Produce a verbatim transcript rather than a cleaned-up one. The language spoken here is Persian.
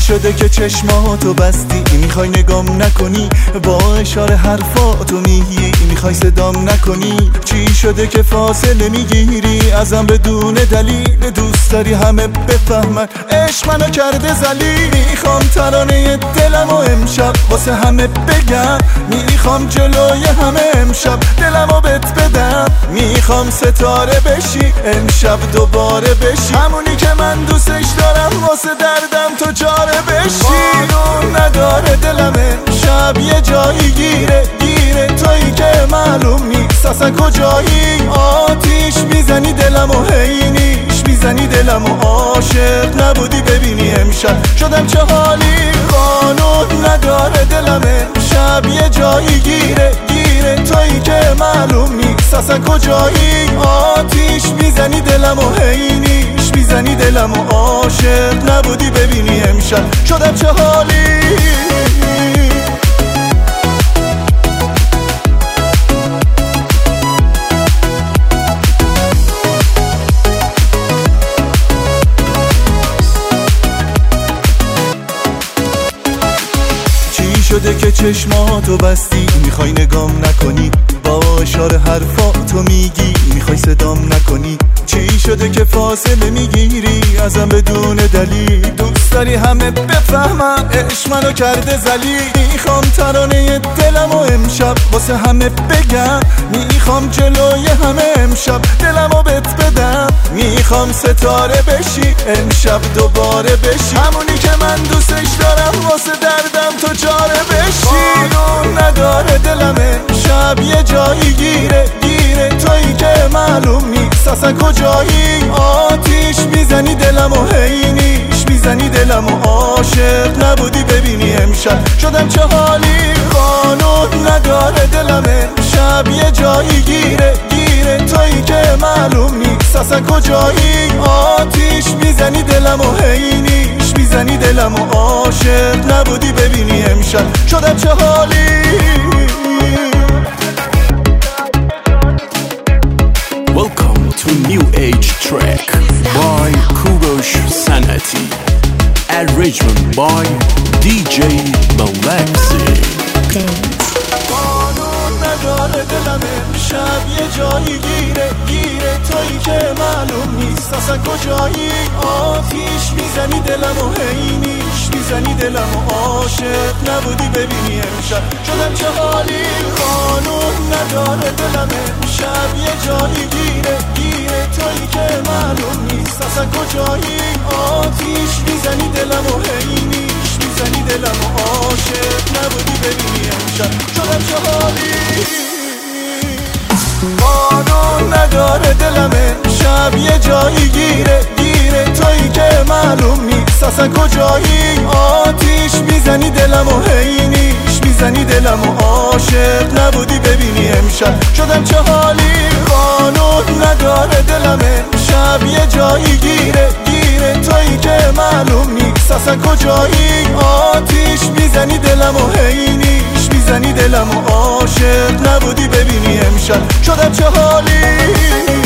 شده که چشماتو بستی میخوای نگام نکنی، با اشاره حرفاتو میگی میخوای صدام نکنی. چی شده که فاصله میگیری ازم بدون دلیل، دوست داری همه بفهمن عشق منو کرده ذلیل. میخوام ترانه دلمو امشب واسه همه بگم، میخوام جلوی همه امشب دلمو بهت بدم. میخوام ستاره بشی امشب دوباره بشی، همونی که من دوستش دارم واسه دردم تو چاره بشی. قانون نداره دلم امشب یه جایی گیره گیره، تویی که معلوم نیست اصلا کجایی. آتیش میزنی دلمو هی نیش میزنی دلمو، عاشق نبودی ببینی امشب شدم چه حالی. قانون نداره دلم امشب یه جایی گیره گیره، تویی که معلوم نیست اصلا کجایی. آتیش میزنی دلمو هی نیش میزنی دلمو، عاشق نبودی ببینی امشب شدم چه حالی. شده که چشماتو بستی میخوای نگام نکنی، با اشاره حرفاتو میگی میخوای صدام نکنی. چی شده که فاصله میگیری ازم بدون دلیل، دوست داری همه بفهمن عشق منو کرده ذلیل. میخوام ترانه دلمو امشب واسه همه بگم، میخوام جلوی همه امشب دلمو بهت بدم. میخوام ستاره بشی امشب دوباره بشی، همونی که من دوستش دارم واسه دردم تو چاره بشی. قانون نداره دلم امشب یه جایی گیره گیره، تویی که معلوم نیست اصلا کجایی. آتیش میزنی دلمو هی نیش میزنی دلمو، عاشق نبودی ببینی امشب شدم چه حالی. قانون نداره دلم امشب یه جایی گیره گیره، تویی که معلوم نیست اصلا کجایی. آتیش میزنی دلمو هی نیش میزنی دلمو، عاشق نبودی ببینی امشب شدم چه حالی. Welcome to New Age track by Kurosh Sanati, arrangement by دی جی Malaxy. قانون نداره دلم امشب یه جایی گیره گیره، تویی که معلوم نیست اصلا کجایی. آتیش میزنی دلمو هی نیش میزنی دلمو، عاشق نبودی ببینی امشب شدم چه حالی. قانون نداره دلم امشب یه جایی گیره گیره، تویی که معلوم نیست اصلا کجایی. آتیش میزنی دلمو هی نیش میزنی دلمو، عاشق نبودی ببینی امشب شدم چه حالی. قانون نداره دلم امشب یه جایی گیره گیره، تویی که معلوم نیست اصلا کجایی. آتیش میزنی دلمو هی نیش میزنی دلمو، عاشق نبودی ببینی امشب شدم چه حالی. قانون نداره دلم امشب یه جایی گیره گیره، تویی که معلوم نیست اصلا کجایی. آتیش میزنی دلمو هی نیش میزنی دلمو، عاشق نبودی ببینی امشب شدم چه حالی.